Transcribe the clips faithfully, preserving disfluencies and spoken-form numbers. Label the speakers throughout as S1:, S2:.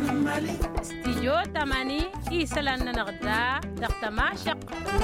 S1: استيجو تماني إيسلان نغدا دقت ماشق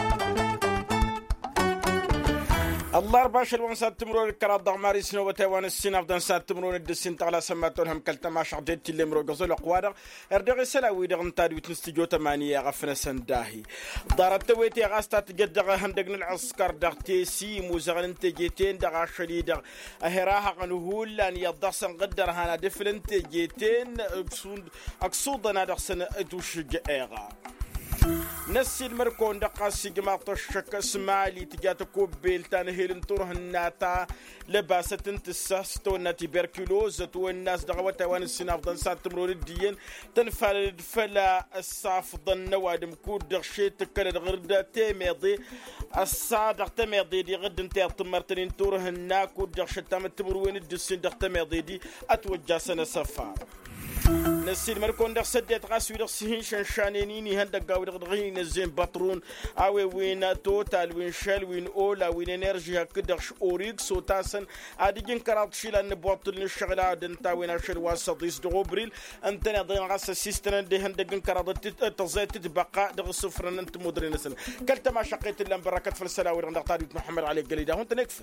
S2: الله رباشر وانسات تمرون الكرات ضغماري سنو وتوان السنة فدان سات تمرون الدسين تغلا سماتونهم كالتما شعدت اللي مرو قصول أقوادر اردغي سلاوي دغن تادي وتنستجو تمانية غفنا سنداهي دارت تويتي غاستا تجدغ هندقن العسكر دغتي سي موزغن تجيتين دغا شديد اهراها قنهول لان يضغسن قدر هانا دفلن تجيتين اقصودنا دغسن ادوش جائغا نسي المركون دقا سيجماط الشك سمالي تجات كوبيل تانهيل نطوره الناتا لباسة تنتساس تونا تبركلوز تو الناس دغوة وان السناف ضن سات تمرون الدين تنفال فلا الصاف ضن نوادم كود دغشي تكالد غردا تيميضي الصادق تميضي دي غد انتي طمرتنين توره النا كود دغشي تامت تمروين الدسين دغ تميضي دي اتوجه سنة سفار نسيل مركون دغ سديت غاسوي دغ سهين شنشانيني هندق قاوي دغ دغين الزين باترون اوي وين توتال وين شال وين اولا وين انرجي هكدغ اوريك سوتاسن اديجين كرات شيلان بوطل الشغله دنتا وين اشل واسطيس دغوبريل انت نضين غاس سيستن دي هندق كرات تزيت تبقى دغ صفر انت مدري نسن كلت ما شقيت الا بركه في السلاوي دغ طاري محمد علي قليده هون تنكفن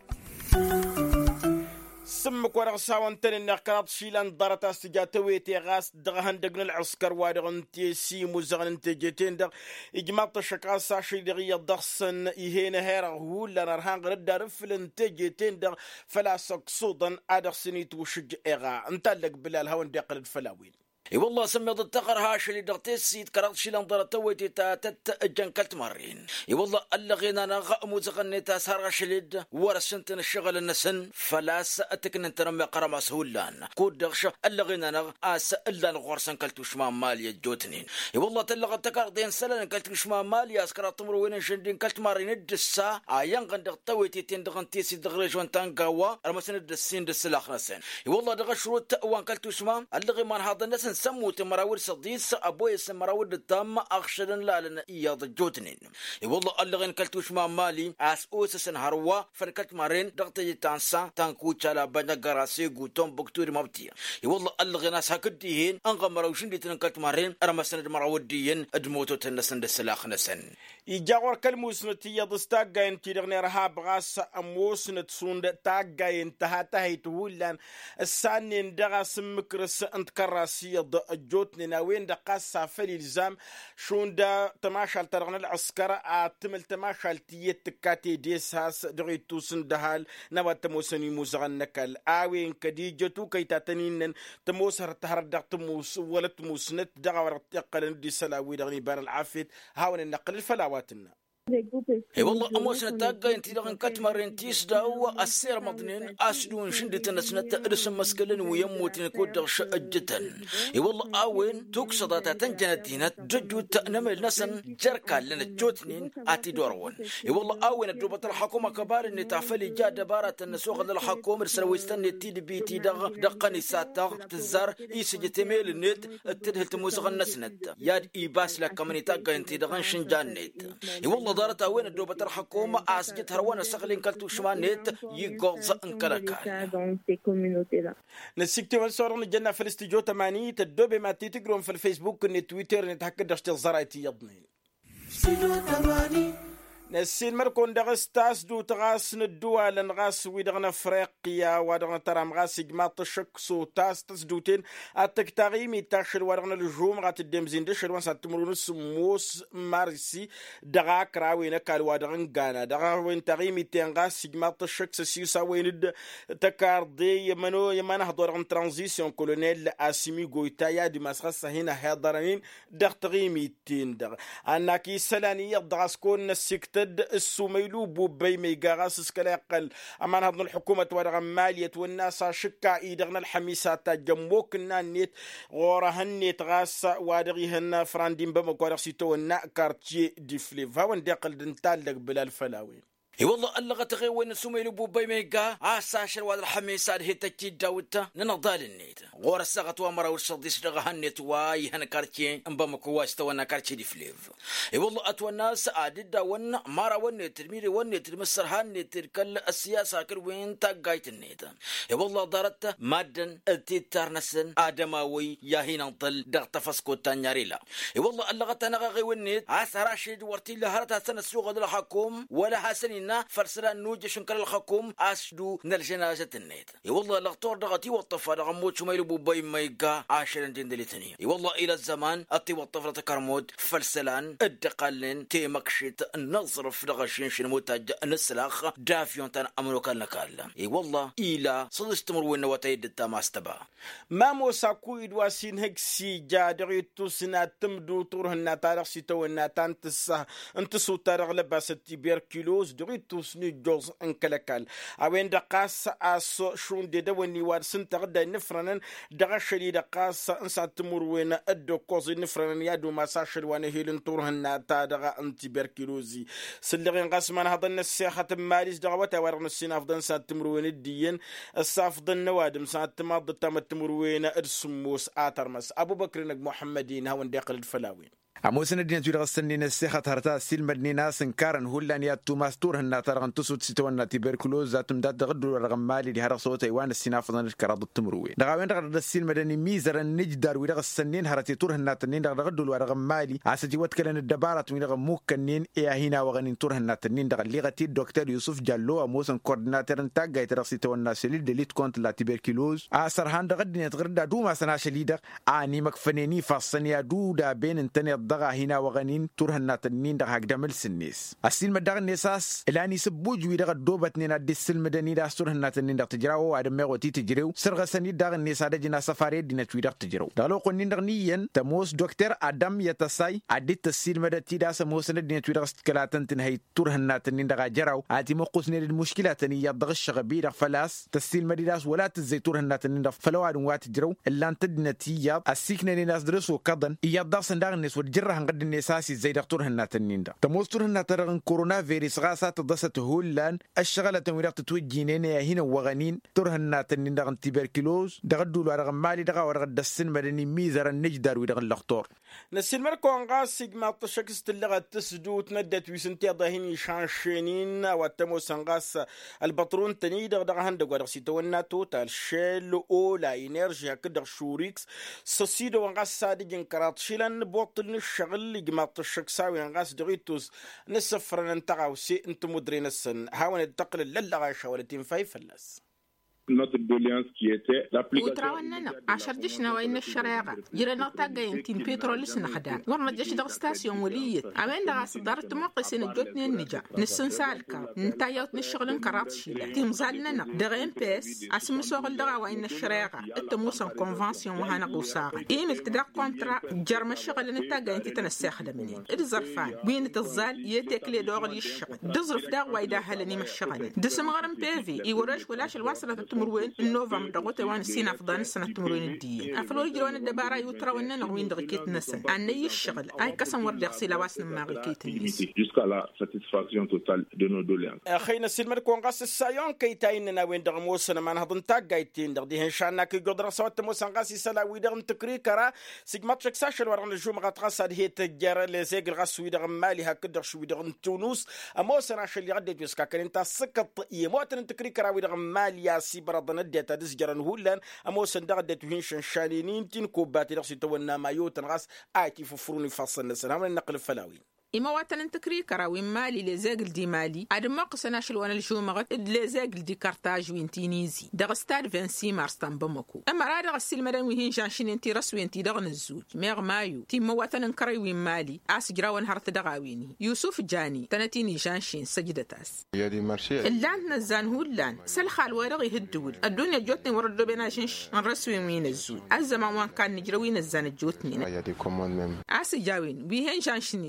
S2: سمك ورغ ساوان تاني نقرات شيلان دارت استجاتوي تيغاس دغهن دغن العسكر وادغن تي سي موزغن تجيتين دغ اجماط شكاس ساشي دغيا دغسن يهينا هيرا هو لنا رهان غرد دارفلن تجيتين دغ فلا سقصودا ادغسني توشج اغا انتلق بلال هون دقل الفلاوين اي والله سمي ضد تقر هاش اللي دغتيس سيد كرات شيلان دارت تويتي تا تت جنكلت مارين اي والله اللغينا انا غامو زغنيتا سار شليد ورسنتن الشغل النسن فلاس اتكن انت رمي قرما سهولان كود دغش اللغينا انا اس الا الغرسن كلتو شما ماليه جوتنين اي والله تلغ تكر دين سلن كلتو شما ماليه اسكرا تمرو وين شندين كلت مارين الدسا ايان غندغ تويتي تين دغنتي سيد دغريج وانتان قوا رمسن الدسين دسلاخ نسن اي والله دغ شروط تاوان كلتو شما اللغي مان هذا النسن سمو تمراود صديس ابوي سمراود التام اخشدن لا لنا اياض جوتنين اي والله اللغين كلتوش ما مالي اس اوسسن هروا فنكلت مارين دغتي تانسا تانكو تشالا بنا غراسي غوتون بكتوري مبتي اي والله اللغين ناس هكديين انغمروشن ديتن كلت مارين ارمسن مراوديين ادموتو تنسن دسلاخ نسن يجاور كلموسنتي يضستاغا انتي دغني رهاب غاس اموسنت سوند تاغا انتها تهيتولان السانين دغاس مكرس انت كراسي جوتني ناوين دقاس سافل الزام شون دا تماشال ترغن العسكر اتمل تماشال تيت كاتي ديساس دغيتوسن دهال نوا تموسني موزغن نكال اوين كديجتو كيتاتنين تموسر تهر دغ تموس ولت موسنت دغور تقل دي سلاوي دغني بار العافيت هاون النقل الفلاواتنا اي والله اموسنا تاقا انتي دغن كاتمارين تيس دا هو السير مضنين اسدون شندتنا سنة ارسم مسكلن ويموتين كود شأجتن اي والله اوين توكسضاتا تنجنتينات ججو تأنمل نسن جركا لنا جوتنين اتي دورون اي والله اوين الدوبة الحكومة كبار اني تعفلي جا دبارة النسوغ للحكومة رسلويستني تيد بيتي دغ دقاني ساتاغ تزار ايسي تميل النت تدهل تموزغ النسنت ياد ايباس لك كماني تاقا انتي دغن شنجان نت اي والله دارتا وين الدوبة الحكومة أسجت هروان سقلين كلتو شمانيت يقوز انكلاكان نسيكتي والصورة الجنة في الاستيجو تمانية الدوبة ما تيتقرون في الفيسبوك نتويتر نتحكد دشت الزرايتي يضني نسين مركون دغستاس دو تغاس ندوا لنغاس ويدغنا فريقيا ودغنا ترام غاس جماط شكسو تاس تسدوتين اتك تغيمي تاشل ودغنا الجوم غات الدمزين دشل وان ساتمرون سموس مارسي دغا كراوين كال ودغن غانا دغا وين تغيمي تنغاس جماط شكس سيسا وين تكاردي يمنو يمن هضرغن ترانزيسيون كولونيل اسيمي غويتايا دي مسخص هنا هضرين دغ تغيمي تين دغ انكي سلانيه دغاسكون نسكت السميلو بوبي ميغاراس سكلاقل امان هضن الحكومه ورغم ماليه والناس شكا ايدغنا الحميسات جموك نيت غورهن غاس وادغيهن فراندين بمكورسيتو نا كارتي دي فليفا وندقل دنتال بلا الفلاوي
S3: اي والله اللغة تغي وين سميلو بوباي ميقا عساشر واد الحميس هاد هيتاكي داوتا ننضال النيت غور الساغت وامرا والشديس لغهنت واي هنا كارتي امبا كواش تونا كارتي دي فليف اي والله اتوا الناس اددا ون مارا ون ترميري ون ترمسر هان تركل السياسة كروين تاقايت النيت اي والله دارت مادن التيتارنسن ادماوي يا هنا نطل دغ تفسكو تانياريلا اي والله اللغة تنغي ونيت عسراشد ورتي لهرتها سنة السوق الحكوم ولا حسن فرسلا نوجي شنكر الحكوم أشدو نرجنازة النيت اي والله لغطور دغتي والطفا دغموت شميلو بوباي ميقا عاشرين جندلتني اي والله الى الزمان اتي والطفرة تكرمود فرسلان الدقالين تي مكشت نظرف دغشين شنموتاج نسلاخ دافيون تان امروكا نكالا اي والله الى صدستمر وين وتايد التاماستبا
S2: ما موسى كويد واسين هكسي جا دغيتو سنا تمدو طورهنا تاريخ سيتونا تانتسا انتسو تاريخ لباس التبركلوز توسني جوز انكلكال اوين دقاس اس شون دي دوني وار سنتر دا نفرنن دغشلي دقاس انسا تمروين ادو كوز نفرنن يادو مساشل وانا هيلن تورهن تا دغا انتبركلوزي سلغين قسمان هضن السياحه ماليس دغوتا ورن السيناف دن سا تمروين الدين الصاف دن نوادم سا تمض تم تمروين ارسموس اترمس ابو بكر محمدين هون داخل الفلاوين
S4: عموسنا دين تجرى السنين السيخة هرتا سيل مدنينا سنكارن هولان يا توماستور هنا ترغن تسوت ستوانا تبركلوز ذاتم دات دغدو رغمالي دي هرق صوت ايوان السناف ضنش كراد التمروي دغاوين دغد السيل مدني ميزر النجدار ويدغ السنين هرتي تور هنا تنين دغدو رغمالي عسجي واتكلن الدبارات ويدغ موكنين ايا هنا وغنين تور هنا تنين دغ لغتي الدكتور يوسف جالو عموسن كورديناتور انتاغ ترغ ستوانا سيل ديليت كونت لا تبركلوز اسر هان دغد يتغرد دوما سنا شليدغ اني مكفنيني فاصنيا دودا بين انتني ضغا هنا وغنين تورهنا تنين دغ هقدمل سنيس السين مدغ النساس الاني سبوج ويدغ دوبتنينا ديس المدني دا سورهنا تنين دغ تجراو ادم غوتي تجريو سرغ سني دغ النسا دجنا سفاري دينا تويدغ تجرو دالو قنين دغ نيين تموس دكتور ادم يتساي اديت السين مدتي دا سموس دينا تويدغ كلاتن تنهي تورهنا تنين دغ جراو اتي مقوسني المشكله تني يدغ الشغبي دغ فلاس تسيل مديداس ولا تزيتور هنا تنين دغ فلو ادم وات جرو الا انت دنتي السيكنني ناس درسو كدن يدغ سندغ الناس وجرها قد النساسي زي دكتور هنا تنين ده تموستور هنا ترغن كورونا فيروس غاسات ضست هولان الشغله تمريق توجينين هنا وغنين تور هنا تنين ده تبركلوز دغدو رغم مالي دغ ورغد السن مدني ميزر النجدار ويدغ الدكتور
S2: نسيل مركون غاس سيجما تشكست اللغه تسدو تندت ويسنتي ضهني شانشينين وتموس غاس البطرون تني دغ دغ هندغ ورغ سيتونا توتال شيل اولا انرجي كدغ شوريكس سوسيدو غاس سادجن كراتشيلن بوطل الشغل جماعة الشكساوي نغاس دغيتوس نسفر ننتقاو سي انتم مدرين السن هاون التقل للغاشا ولتين فايفلس
S5: وتراونا عشر جشنا وين الشراغة جرنا تاجين تين بترول سنخدام ورنا جش دغ ستاسيون وليت عمين دغ صدرت موقسين الجوتني النجا نسن سالكا نتايوت نشغلن كرات شيلا تيم زالنا دغين بيس اسم سوغل دغ وين الشراغة التموسن كونفانسيون وهانا قوساغا ايميل تدغ كونترا جرم الشغل نتاجين تتنساخ دمنين الزرفان وين تزال يتكلي دوغ يشغل دزرف دغ ويدا هلني مشغل دسم غرم بيفي يورش ولاش الواسطة تمروين النوفمبر دغوت وان سينا فضان سنه تمروين الدين افلو يجرون الدبارة يتراونا نغوين دغكيت نسن اني الشغل اي قسم ورد يغسل واسن ما غكيت الناس
S6: jusqu'à la satisfaction totale de nos doléances
S2: اخينا سيلمر كون غاس السايون كيتايننا وين دغ موسن ما نهضن تاغايتين دغ دي هشانا كي قدر صوت موسن غاسي سلا ويدغ تكريكرا سيغماتشك ساشل ورن الجوم غاتغاس هي تجار لي زيغ غاس ويدغ مالي هكدر شو ويدغ تونس موسن عشان يغدي بيسكا كان انت سكط يموتن تكريكرا ويدغ ماليا سيبر ديتا دزجرن هولان امو سندغ دت هينشن شالينين تين كوباتي رخصي تونا مايوت نغاس ايتي ففروني فصل نسنا من نقل الفلاوين
S5: إما واتن تكري كراوي مالي لزاقل دي مالي عدم ما قصنا شلوانا الجومغت لزاقل دي كارتاج وين تينيزي دغ ستاد فانسي مارستان بمكو أما رادغ السلمدان وين جانشين انتي رسو انتي دغن الزوج ميغ مايو تيما واتن كراي وين مالي آس جراوان هرت دغاويني يوسف جاني تنتيني جانشين سجدتاس
S7: يادي مارشي
S5: اللان نزان هو اللان سلخال وارغ يهدول الدنيا جوتني وردو بينا جنش نرسوين وين الزوج الزمان وان كان نجروين الزان جوتني
S7: يادي كومون ميم
S5: آس جاوين وين جانشين تاولو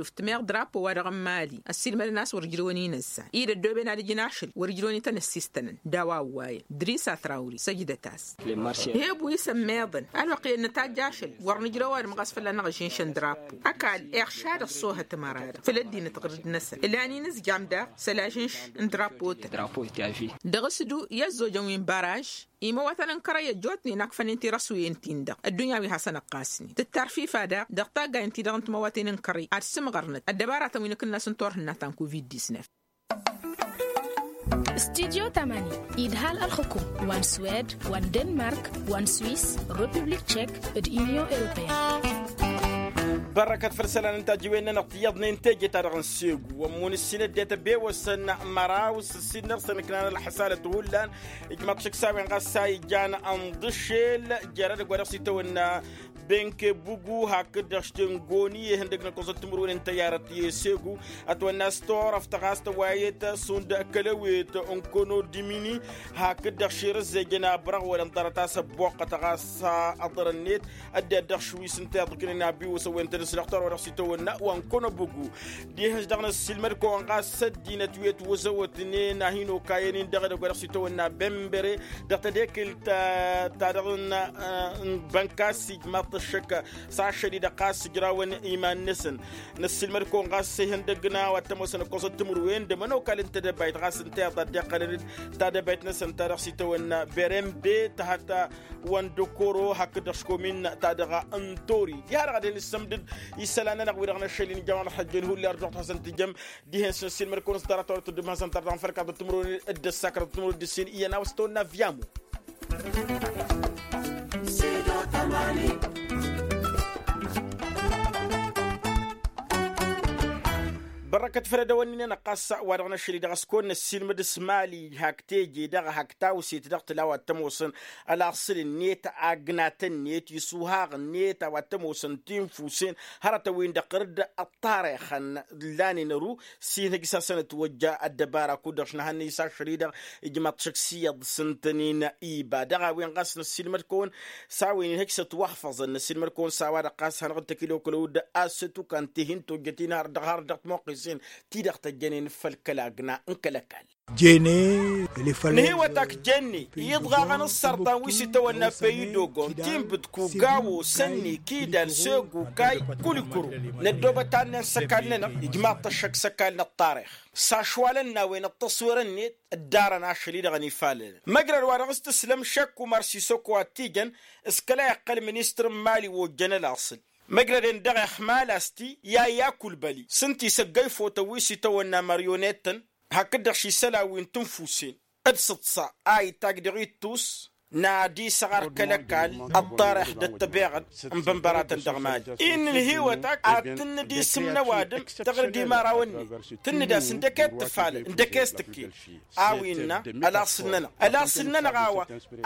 S5: فتمير درابو ورغم مالي السلم الناس ورجلوني نسا إيد الدوبين على جناشل ورجلوني تنسيستن دوا واي دريسا ثراوري سجدة تاس هي بوي سميضن الوقي النتاج جاشل ورنجلوار مغصف لنا غشين شن درابو أكال إخشار الصوها تمرار فلدي نتقرد نسا اللي يعني نز جامدا سلاجنش درابو درابو تافي دغسدو يزو جوين باراج إما وثلا كرية جوتني نكفن انتي رسوي انتين دا الدنيا بها سنقاسني تتعرفي فادا دغطاقا انتي دغنت مواتين كري عرسم غرنت الدبارة تموين كنا سنتور هناتان كوفيد ديسنف
S7: استديو تماني إدهال الحكوم وان سويد وان دنمارك وان سويس ريبوبليك تشيك اليونيون أوروبية
S2: بركة فرسلان انت جوينا نقطيضنا انتاجي تارغن سيق ومون السنة ديتا بي وسن مراوس السنة سنكنا الحسالة تقولان اجمع شكساوين غساي جانا اندشيل جارد قرصي تونا بنك بوغو هكذا شتنغوني هندقنا قصة تمرون انت يارتي سيقو اتوانا ستور افتغاست وايتا سوندا كلاويت انكونو ديميني هكذا شيرز جنا برغ ولنطرتا سبوقة تغاسا اضر النيت ادى دخشوي سنتا ضكنا بيو سوين تنسلختار ورسي تونا وانكونو بوغو دي هجدغنا السلمركو انغاس دينا تويت وزوتني ناهينو كاينين دغدا قرصي تونا بمبري دغتا ديكل تادغنا بنكاسي مط الشكا ساشري دقاس جراون إيمان نسن نسل مركون غاس هندقنا واتموسن قصة تمروين دمنو كال انت دبايت غاس انتيا تدى قلل تدبايت نسن ترخصي تونا برم بيت حتى واندوكورو هكذا شكومين تدغى انتوري يارغ غادي نسمدد يسالانا نغوي رغنا الشيلين جوان الحجين هو اللي رجعت حسن تجم دي هنسن سل مركون ستاراتور تدم حسن تردان فركا تمرون ادى الساكرة تمرون الدسين إيانا وستونا فيامو سيدو تماني بركة فردا ونينا نقص ورغنا شري دغ سكون السينما دسمالي هاكتيجي دغ هاكتاو سيت دغ تلاوة تموسن على أصل النيت أجنات النيت يسوها النيت وتموسن تيم فوسين هرتا وين دقرد الطارخ لاني نرو سين هجسا سنة توجه الدبارة كودش نهني سا شري دغ إجماع شخصية سنتنين إيبا دغ وين قاسنا السينما تكون ساوين هجسا توحفظ ان السينما تكون ساوا دقاس هنغد تكيلو كلود أستو كان تهين توجتين هردغ هردغ موقع تيدخ تجنين فالكلاقنا انكلكال
S8: جيني اللي فل
S2: نهوتك جني يضغى عن السرطان ويسيتو النبيدوغون تيم بتكو غاو سني كيدال سوغو كاي كل كرو ندوبة تانا سكالنا إجماع تشك سكالنا التاريخ ساشوالنا وين التصوير النت الدارنا شليد غني فالل مقرر وارغس تسلم شك ومارسي سوكو تيجن اسكلا يقل منيستر مالي وجن الأصل مقررين دغي حمال استي يا ياكل بالي سنتي سقاي فوتويسي تونا ماريونيتن هكذا شي سلاوين تنفوسين ادسطسا اي تاقدريتوس نادي صغار كلكال الطارح دتبيغد مبنبرات الدغماج ان الهيوتك اتن دي سمنا وادم تغردي ماراوني تندا سندكت تفال اندكستكي اوينا الا سننا الا سننا غاوا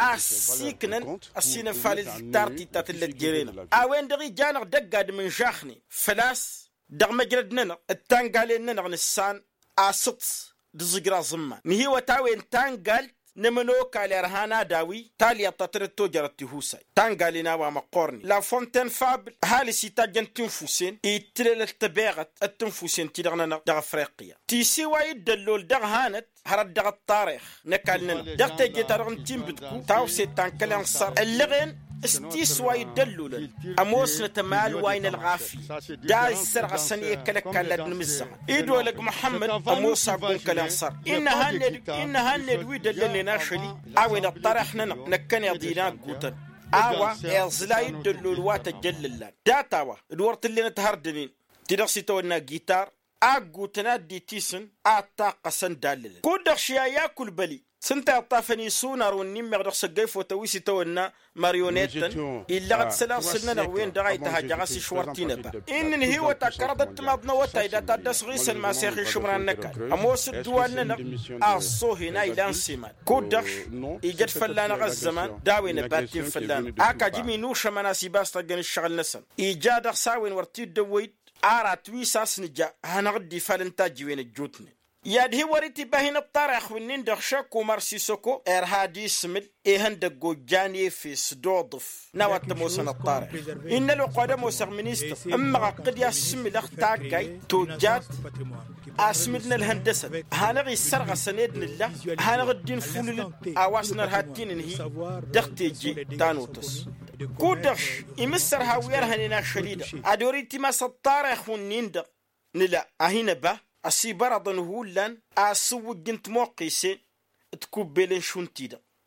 S2: اسيكنن اسين فال تارتي تاتل جيرينا اوين دغي جانغ دقاد من جاخني فلاس دغمجردنا التانغالين نغنسان اسطس دزغرا زمان نهيو تاوين تانغال نمنو كاليرهانا داوي تاليا تطرتو جرتي هوساي تانغالينا ومقورني لا فونتين فابل هالي سيتا جنتين فوسين يترل التباغت التنفوسين تيدغنا دغ افريقيا تيسي وايد دلول دغ هانت هرد دغ التاريخ نكالنا دغ تيجي ترغن تيم بتكو تاو سيتان كالانصار اللغين استيس وايد دلول اموس نتمال واين الغافي دا السرغ السنية كلك كالد نمزغ ايدو لك محمد اموس اقون كالانصار إن هاند إن هاند ويد دلنا شلي اوين الطرح ننا نكن يضينا قوتن اوا ارزلاي دلول واتا جللان داتاوا دورت اللي نتهردنين تدرسي تونا جيتار اقوتنا دي تيسن اتاق سندالل كودخ شيا ياكل بلي سنتا طافني سونار ونيم غدخ سقاي فوتويسي تونا ماريونيتن إلا غد سلاسلنا نغوين دغاي تهاجغاسي شوارتينا با إن هي تكردت مضنا وتا إذا تدس غيسن ما سيخي شمران نكال أموس الدواننا أصو هنا إلان سيمان كودخ إيجاد فلانا غزمان داوين باتين فلانا آكا جيمي نوشا مناسي باس تغن الشغل نسن إيجاد ساوين ورتيد دويد آرا تويساس نجا هنغدي فالنتا جوين الجوتني ياد هو ريتي باهين الطارخ ونين دخشك ومارسي سوكو إرهادي سمل إيهن دقو جاني في سدوضف نوات موسن الطارخ إن لو قدمو سغمينيست أما قد يسمل اختاقاي توجات أسمدنا الهندسة هانغي السرغة سنيدن الله هانغ الدين فول أواسنا الهاتين إنهي دختي جي تانوتس كودش يمسر هاوير هنينا شديدة أدوريتي ما سطارخ ونين دق نلا أهين با أسي برضن هولان أسو جنت موقيسين تكوب بيلين شونتيدا